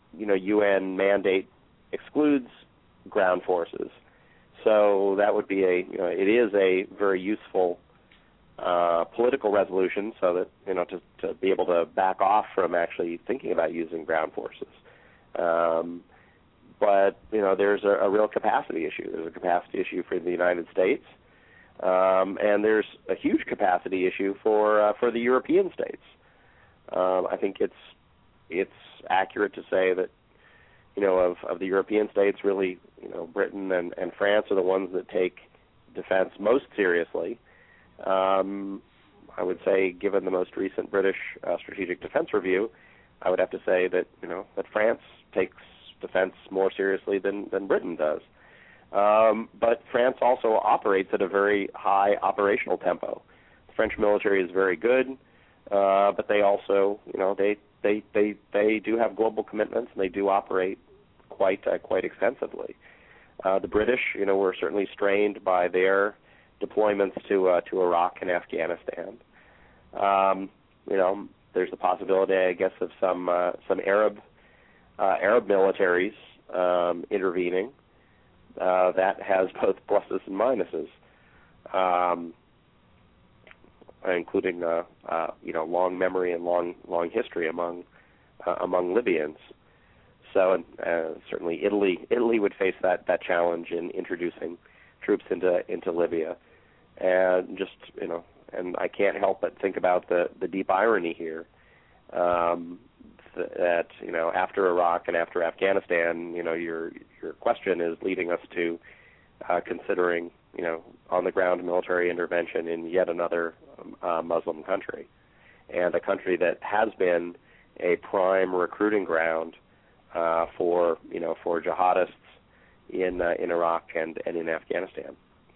you know, U N mandate excludes ground forces. So that would be a, you know, it is a very useful uh, political resolution, so that, you know, to, to be able to back off from actually thinking about using ground forces. Um, but, you know, there's a, a real capacity issue. There's a capacity issue for the United States, um, and there's a huge capacity issue for uh, for the European states. Um, I think it's it's accurate to say that, you know, of, of the European states, really, you know, Britain and, and France are the ones that take defense most seriously. Um, I would say, given the most recent British uh, Strategic Defense Review, I would have to say that, you know, that France takes defense more seriously than, than Britain does. Um, but France also operates at a very high operational tempo. The French military is very good, uh, but they also, you know, they, they, they, they do have global commitments, and they do operate quite uh, quite extensively. Uh, the British, you know, were certainly strained by their deployments to uh, to Iraq and Afghanistan. Um, you know, there's the possibility, I guess, of some uh, some Arab uh, Arab militaries um, intervening. Uh, that has both pluses and minuses, um, including uh, uh, you know, long memory and long long history among uh, among Libyans. So uh, certainly Italy Italy would face that, that challenge in introducing troops into into Libya, and just, you know, and I can't help but think about the, the deep irony here, um, th- that, you know, after Iraq and after Afghanistan, you know, your your question is leading us to uh, considering, you know, on the ground military intervention in yet another uh, Muslim country, and a country that has been a prime recruiting ground Uh, for, you know, for jihadists in uh, in Iraq and, and in Afghanistan.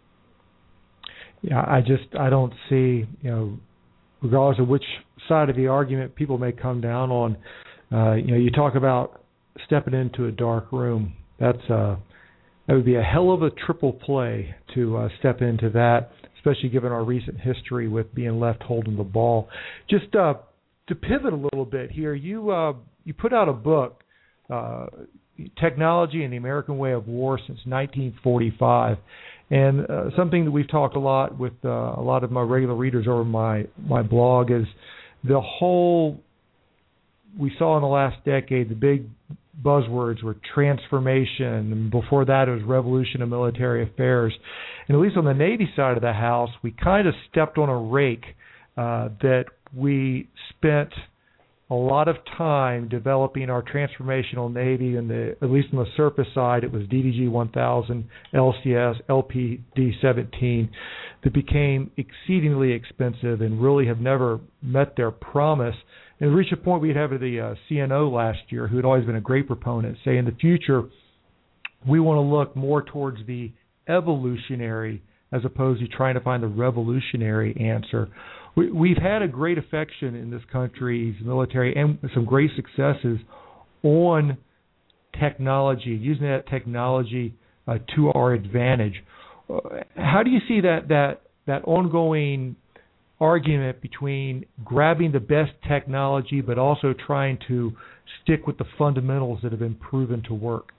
Yeah, I just I don't see, you know, regardless of which side of the argument people may come down on, uh, you know, you talk about stepping into a dark room. That's uh, that would be a hell of a triple play to uh, step into that, especially given our recent history with being left holding the ball. Just uh, to pivot a little bit here, you uh, you put out a book. Uh, Technology and the American Way of War since nineteen forty-five, and uh, something that we've talked a lot with uh, a lot of my regular readers over my my blog is the whole, we saw in the last decade, the big buzzwords were transformation, and before that it was revolution of military affairs, and at least on the Navy side of the house, we kind of stepped on a rake uh, that we spent a lot of time developing our transformational Navy, and the, at least on the surface side, it was D D G one thousand, L C S, L P D seventeen, that became exceedingly expensive and really have never met their promise. And it reached a point we'd have the uh, C N O last year, who had always been a great proponent, say in the future, we want to look more towards the evolutionary as opposed to trying to find the revolutionary answer. We, we've had a great affection in this country's military and some great successes on technology, using that technology uh, to our advantage. Uh, how do you see that, that that ongoing argument between grabbing the best technology but also trying to stick with the fundamentals that have been proven to work?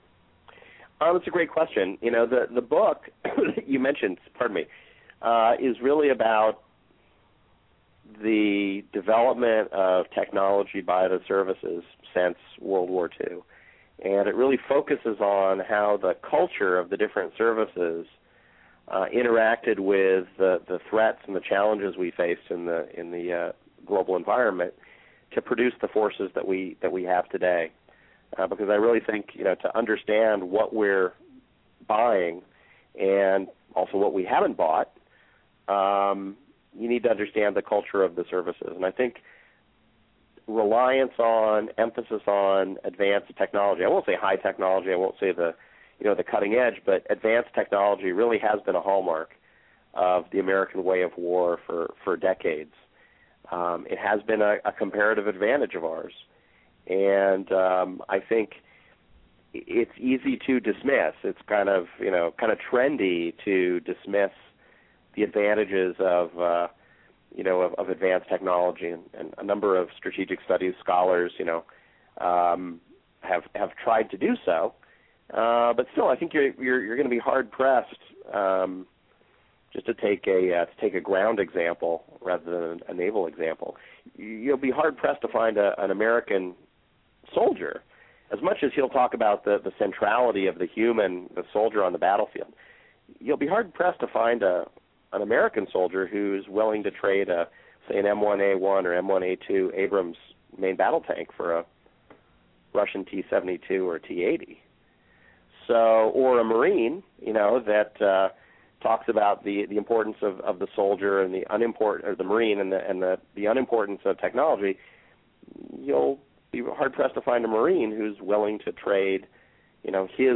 Um, it's a great question. You know, the, the book you mentioned, pardon me, uh, is really about the development of technology by the services since World War Two. And it really focuses on how the culture of the different services uh, interacted with the, the threats and the challenges we faced in the in the uh, global environment to produce the forces that we that we have today. Uh, because I really think, you know, to understand what we're buying and also what we haven't bought, um, you need to understand the culture of the services. And I think reliance on, emphasis on advanced technology, I won't say high technology, I won't say the, you know, the cutting edge, but advanced technology really has been a hallmark of the American way of war for, for decades. Um, it has been a, a comparative advantage of ours. And um, I think it's easy to dismiss. It's kind of, you know, kind of trendy to dismiss the advantages of, uh, you know, of, of advanced technology. And, and a number of strategic studies scholars, you know, um, have have tried to do so. Uh, but still, I think you're you're, you're going to be hard pressed. Um, just to take a uh, to take a ground example rather than a naval example, you'll be hard pressed to find a, an American soldier, as much as he'll talk about the, the centrality of the human, the soldier on the battlefield. You'll be hard pressed to find a an American soldier who's willing to trade a say an M one A one or M one A two Abrams main battle tank for a Russian T seventy-two or T eighty. So, or a Marine, you know, that uh, talks about the, the importance of, of the soldier and the unimport or the Marine and the and the, the unimportance of technology. You'll be hard pressed to find a Marine who's willing to trade, you know, his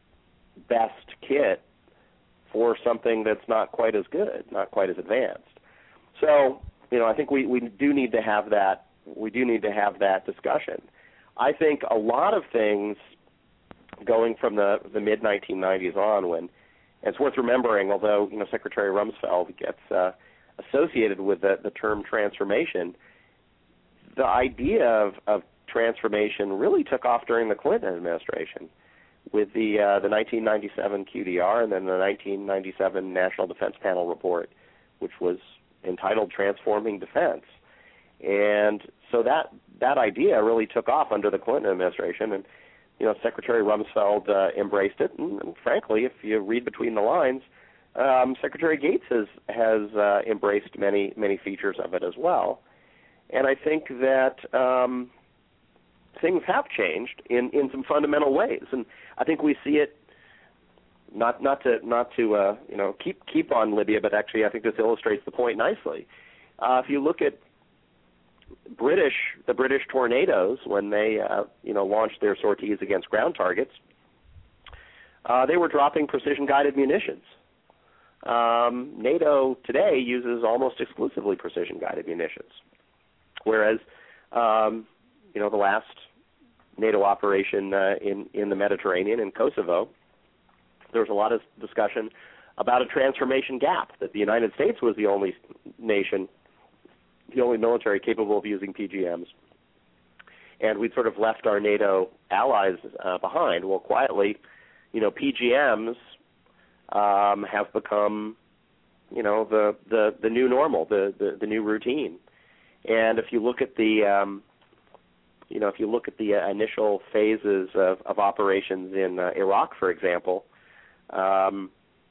best kit for something that's not quite as good, not quite as advanced. So, you know, I think we, we do need to have that. We do need to have that discussion. I think a lot of things going from the, the mid nineteen nineties on, when, and it's worth remembering, although, you know, Secretary Rumsfeld gets uh, associated with the, the term transformation, the idea of, of transformation really took off during the Clinton administration with the uh, the nineteen ninety-seven Q D R and then the nineteen ninety-seven National Defense Panel report, which was entitled Transforming Defense. And so that that idea really took off under the Clinton administration, and you know, Secretary Rumsfeld uh, embraced it, and, and frankly, if you read between the lines, um, Secretary Gates has has uh, embraced many many features of it as well. And I think that um, things have changed in, in some fundamental ways, and I think we see it. Not not to not to uh, you know keep keep on Libya, but actually I think this illustrates the point nicely. Uh, if you look at British, the British tornadoes, when they uh, you know launched their sorties against ground targets, uh, they were dropping precision-guided munitions. Um, NATO today uses almost exclusively precision-guided munitions, whereas um, you know the last NATO operation uh, in in the Mediterranean in Kosovo, there was a lot of discussion about a transformation gap, that the United States was the only nation, the only military capable of using P G Ms. And we'd sort of left our NATO allies uh, behind. Well, quietly, you know, P G Ms um, have become, you know, the, the, the new normal, the, the, the new routine. And if you look at the, um, you know, if you look at the uh, initial phases of, of operations in uh, Iraq, for example, um,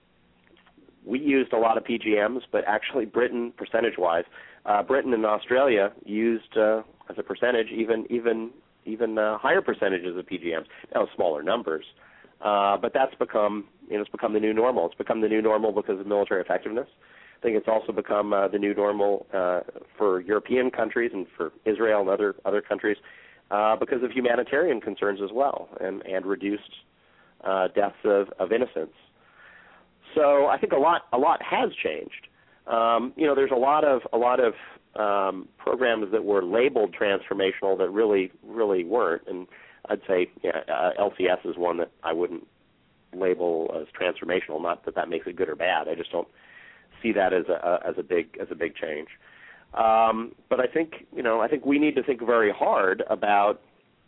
we used a lot of P G Ms, but actually Britain, percentage-wise, uh, Britain and Australia used, uh, as a percentage, even even even uh, higher percentages of P G Ms. Now, smaller numbers, uh, but that's become, you know, it's become the new normal. It's become the new normal because of military effectiveness. I think it's also become uh, the new normal uh, for European countries and for Israel and other other countries uh, because of humanitarian concerns as well, and and reduced uh, deaths of, of innocents. So I think a lot a lot has changed. Um, you know, there's a lot of a lot of um, programs that were labeled transformational that really really weren't, and I'd say yeah, uh, L C S is one that I wouldn't label as transformational. Not that that makes it good or bad. I just don't see that as a as a big as a big change. Um, but I think you know I think we need to think very hard about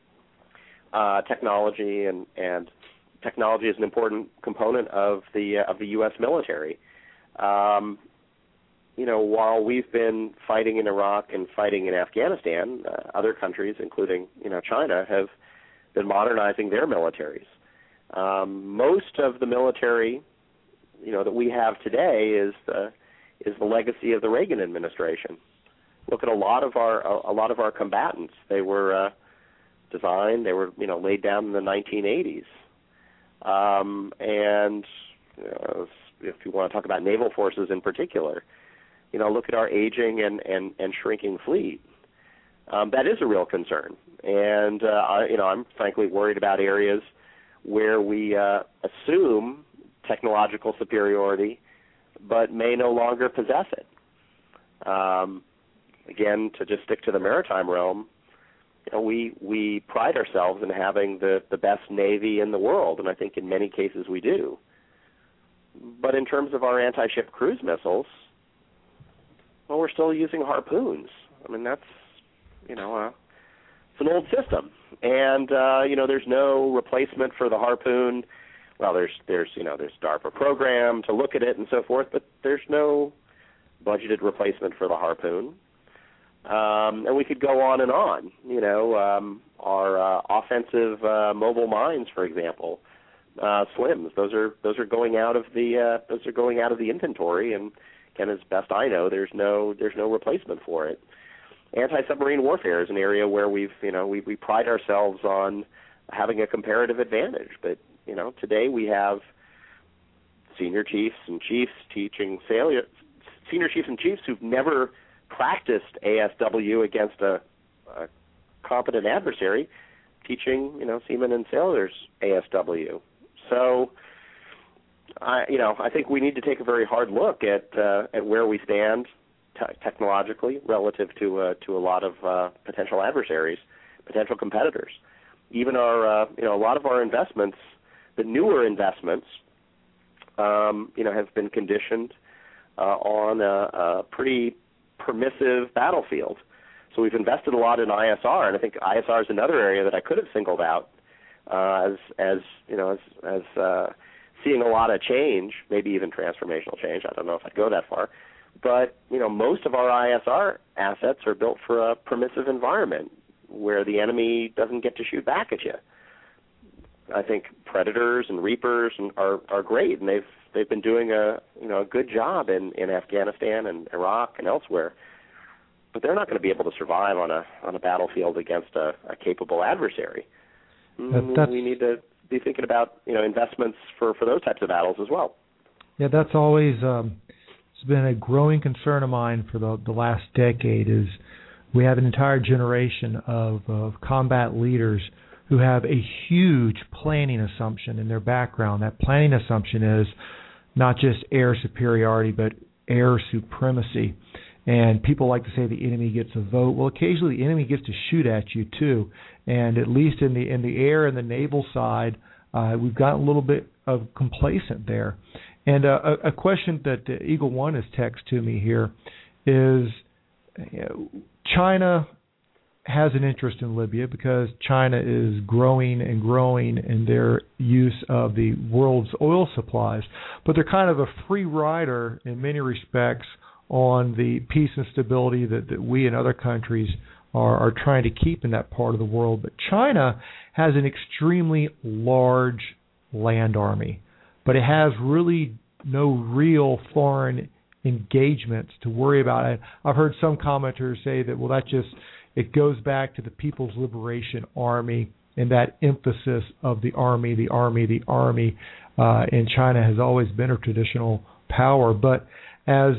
uh, technology and and. Technology is an important component of the uh, of the U S military. Um, you know, while we've been fighting in Iraq and fighting in Afghanistan, uh, other countries, including you know China, have been modernizing their militaries. Um, most of the military, you know, that we have today is the is the legacy of the Reagan administration. Look at a lot of our a, a lot of our combatants. They were uh, designed, they were you know laid down in the nineteen eighties. Um, and you know, if you want to talk about naval forces in particular, you know, look at our aging and, and, and shrinking fleet. Um, that is a real concern. And, uh, I, you know, I'm frankly worried about areas where we uh, assume technological superiority but may no longer possess it. Um, again, to just stick to the maritime realm, You know, we, we pride ourselves in having the, the best Navy in the world, and I think in many cases we do. But in terms of our anti-ship cruise missiles, well, we're still using harpoons. I mean, that's, you know, a, it's an old system, and uh, you know, there's no replacement for the Harpoon. Well, there's there's you know there's DARPA program to look at it and so forth, but there's no budgeted replacement for the Harpoon. Um, and we could go on and on. You know, um, our uh, offensive uh, mobile mines, for example, uh, SLIMs. Those are those are going out of the uh, those are going out of the inventory, and again, as best I know, there's no there's no replacement for it. Anti-submarine warfare is an area where we've you know we we pride ourselves on having a comparative advantage, but you know today we have senior chiefs and chiefs teaching sailor, senior chiefs and chiefs who've never practiced A S W against a, a competent adversary, teaching you know seamen and sailors A S W. So, I you know I think we need to take a very hard look at uh, at where we stand te- technologically relative to uh, to a lot of uh, potential adversaries, potential competitors. Even our uh, you know a lot of our investments, the newer investments, um, you know have been conditioned uh, on a, a pretty permissive battlefield. So we've invested a lot in I S R, and I think I S R is another area that I could have singled out uh, as, as you know, as, as uh, seeing a lot of change, maybe even transformational change. I don't know if I'd go that far, but you know, most of our I S R assets are built for a permissive environment where the enemy doesn't get to shoot back at you. I think Predators and Reapers and are are great, and they've they've been doing a you know a good job in, in Afghanistan and Iraq and elsewhere. But they're not going to be able to survive on a on a battlefield against a, a capable adversary. That, we need to be thinking about you know investments for, for those types of battles as well. Yeah, that's always um, it's been a growing concern of mine for the the last decade. Is we have an entire generation of, of combat leaders who have a huge planning assumption in their background. That planning assumption is not just air superiority, but air supremacy. And people like to say the enemy gets a vote. Well, occasionally the enemy gets to shoot at you too. And at least in the in the air and the naval side, uh, we've gotten a little bit of complacent there. And uh, a, a question that uh, Eagle One has texted to me here is, you know, China has an interest in Libya because China is growing and growing in their use of the world's oil supplies. But they're kind of a free rider in many respects on the peace and stability that, that we and other countries are, are trying to keep in that part of the world. But China has an extremely large land army, but it has really no real foreign engagements to worry about. I've heard some commenters say that, well, that just it goes back to the People's Liberation Army and that emphasis of the army, the army, the army. Uh, and China has always been a traditional power. But as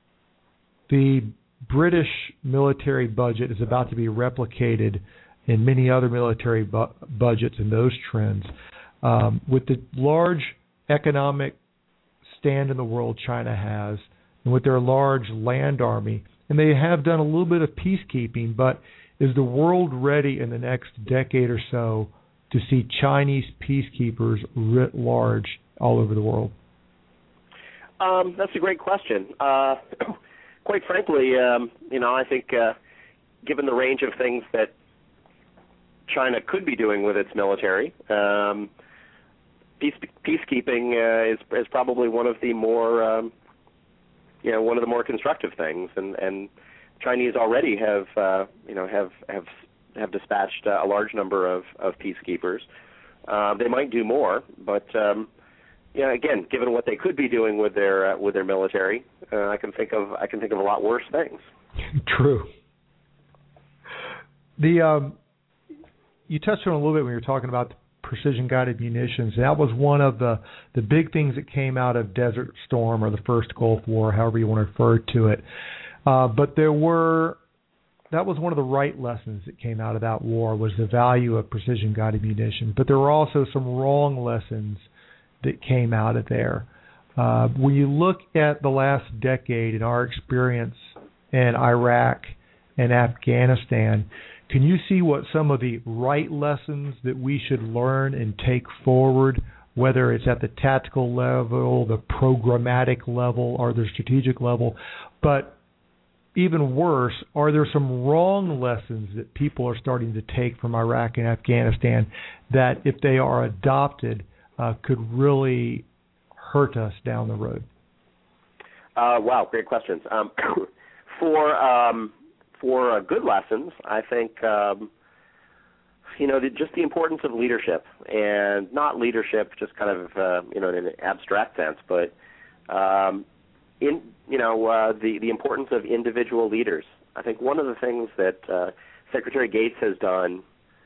the British military budget is about to be replicated in many other military bu- budgets and those trends, um, with the large economic stand in the world China has, and with their large land army, and they have done a little bit of peacekeeping, but is the world ready in the next decade or so to see Chinese peacekeepers writ large all over the world? Um, that's a great question. Uh, quite frankly, um, you know, I think uh, given the range of things that China could be doing with its military, um, peace, peacekeeping uh, is, is probably one of the more um, you know, one of the more constructive things, and, and Chinese already have, uh, you know, have have have dispatched uh, a large number of, of peacekeepers. Uh, they might do more, but um, yeah, again, given what they could be doing with their uh, with their military, uh, I can think of I can think of a lot worse things. True. The um, you touched on it a little bit when you were talking about the precision-guided munitions. That was one of the, the big things that came out of Desert Storm or the first Gulf War, however you want to refer to it. Uh, but there were, that was one of the right lessons that came out of that war, was the value of precision-guided munitions. But there were also some wrong lessons that came out of there. Uh, when you look at the last decade and our experience in Iraq and Afghanistan, can you see what some of the right lessons that we should learn and take forward, whether it's at the tactical level, the programmatic level, or the strategic level? But even worse, are there some wrong lessons that people are starting to take from Iraq and Afghanistan that, if they are adopted, uh, could really hurt us down the road? Uh, wow, great questions. Um, for um, for uh, good lessons, I think um, you know the, just the importance of leadership, and not leadership just kind of uh, you know in an abstract sense, but um, in you know uh, the the importance of individual leaders. I think one of the things that uh, Secretary Gates has done,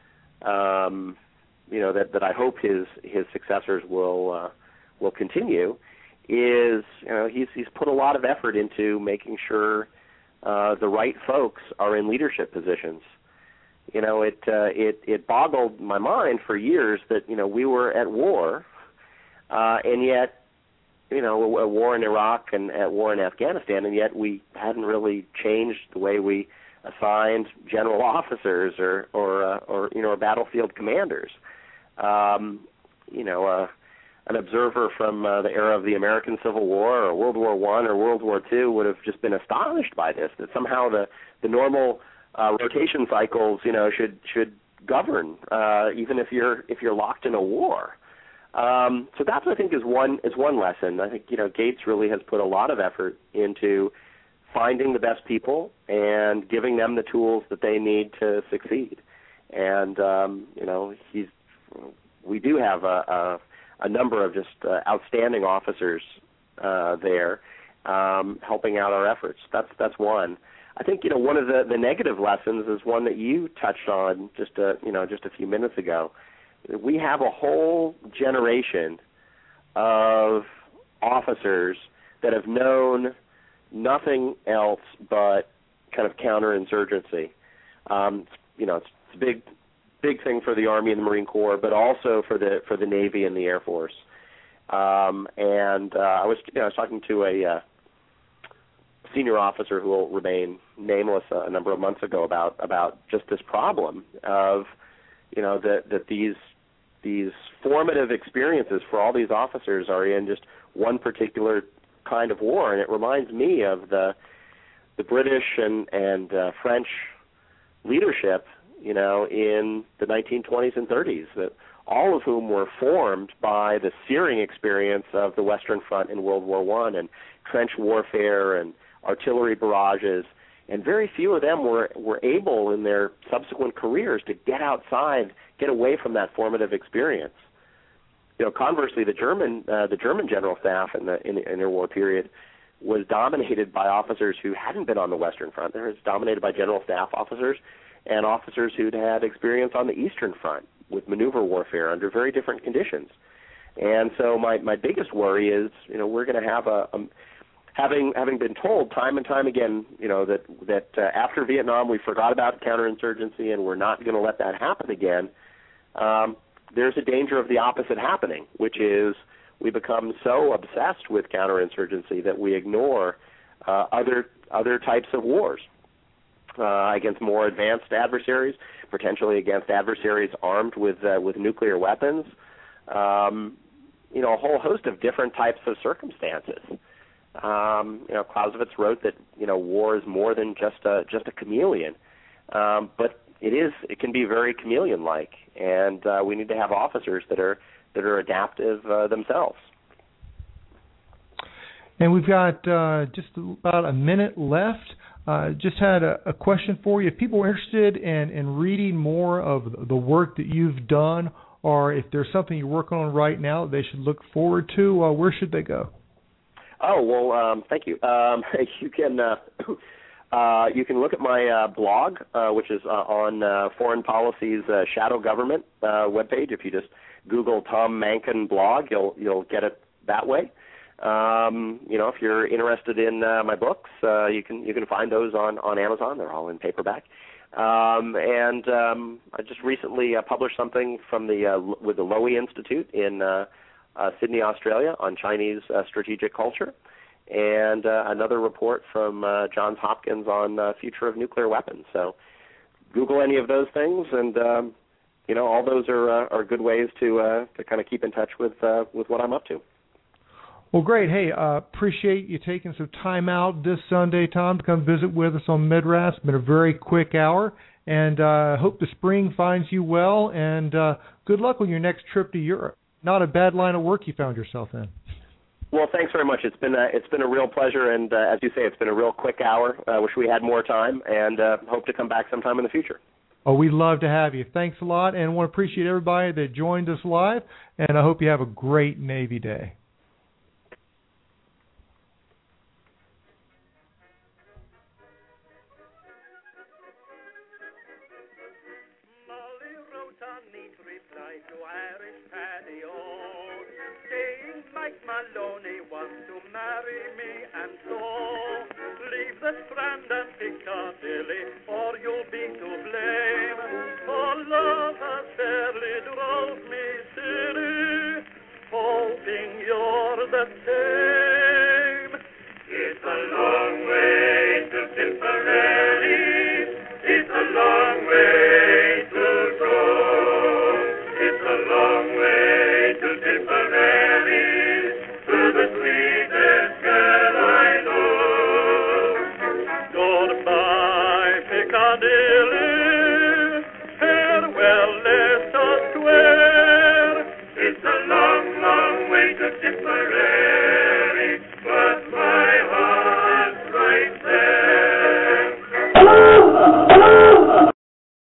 um, you know, that, that I hope his his successors will uh, will continue, is you know he's he's put a lot of effort into making sure uh, the right folks are in leadership positions. You know, it uh, it it boggled my mind for years that you know we were at war, uh, and yet you know a war in Iraq and at war in Afghanistan, and yet we hadn't really changed the way we assigned general officers or or uh, or you know battlefield commanders. Um, you know. Uh, An observer from uh, the era of the American Civil War or World War One or World War Two would have just been astonished by this, that somehow the, the normal uh, rotation cycles, you know, should should govern uh, even if you're if you're locked in a war. Um, so that, I think, is one is one lesson. I think you know Gates really has put a lot of effort into finding the best people and giving them the tools that they need to succeed. And um, you know he's we do have a, a a number of just uh, outstanding officers uh, there um, helping out our efforts. That's that's one. I think you know one of the, the negative lessons is one that you touched on just a you know just a few minutes ago. We have a whole generation of officers that have known nothing else but kind of counterinsurgency. Um, you know, it's, it's a big. big thing for the Army and the Marine Corps, but also for the for the Navy and the Air Force. Um, and uh, I was you know, I was talking to a uh, senior officer who will remain nameless uh, a number of months ago about about just this problem of you know that that these these formative experiences for all these officers are in just one particular kind of war, and it reminds me of the the British and and uh, French leadership, you know, in the nineteen twenties and thirties, that all of whom were formed by the searing experience of the Western Front in World War One and trench warfare and artillery barrages, and very few of them were, were able in their subsequent careers to get outside, get away from that formative experience. You know, conversely, the German uh, the German general staff in the in the interwar period was dominated by officers who hadn't been on the Western Front. It was dominated by general staff officers and officers who'd had experience on the Eastern Front with maneuver warfare under very different conditions. And so my, my biggest worry is, you know, we're going to have a, a having having been told time and time again, you know, that that uh, after Vietnam we forgot about counterinsurgency and we're not going to let that happen again. Um, there's a danger of the opposite happening, which is we become so obsessed with counterinsurgency that we ignore uh, other other types of wars. Uh, against more advanced adversaries, potentially against adversaries armed with uh, with nuclear weapons, um, you know, a whole host of different types of circumstances. Um, you know, Clausewitz wrote that you know war is more than just a just a chameleon, um, but it is it can be very chameleon-like, and uh, we need to have officers that are that are adaptive uh, themselves. And we've got uh, just about a minute left. Uh, just had a, a question for you. If people are interested in, in reading more of the work that you've done, or if there's something you're working on right now that they should look forward to, uh, where should they go? Oh, well, um, thank you. Um, you can uh, uh, you can look at my uh, blog, uh, which is uh, on uh, Foreign Policy's uh, Shadow Government uh, webpage. If you just Google Tom Mankin blog, you'll you'll get it that way. Um, you know, if you're interested in uh, my books, uh, you can you can find those on, on Amazon. They're all in paperback. Um, and um, I just recently uh, published something from the uh, with the Lowy Institute in uh, uh, Sydney, Australia, on Chinese uh, strategic culture, and uh, another report from uh, Johns Hopkins on uh, future of nuclear weapons. So, Google any of those things, and um, you know, all those are uh, are good ways to uh, to kind of keep in touch with uh, with what I'm up to. Well, great. Hey, uh, appreciate you taking some time out this Sunday, Tom, to come visit with us on Midrash. It's been a very quick hour, and uh, hope the spring finds you well, and uh, good luck on your next trip to Europe. Not a bad line of work you found yourself in. Well, thanks very much. It's been a, it's been a real pleasure, and uh, as you say, it's been a real quick hour. I uh, wish we had more time, and uh, hope to come back sometime in the future. Oh, we'd love to have you. Thanks a lot, and I want to appreciate everybody that joined us live, and I hope you have a great Navy Day. Maloney wants to marry me, and so leave the Strand and Piccadilly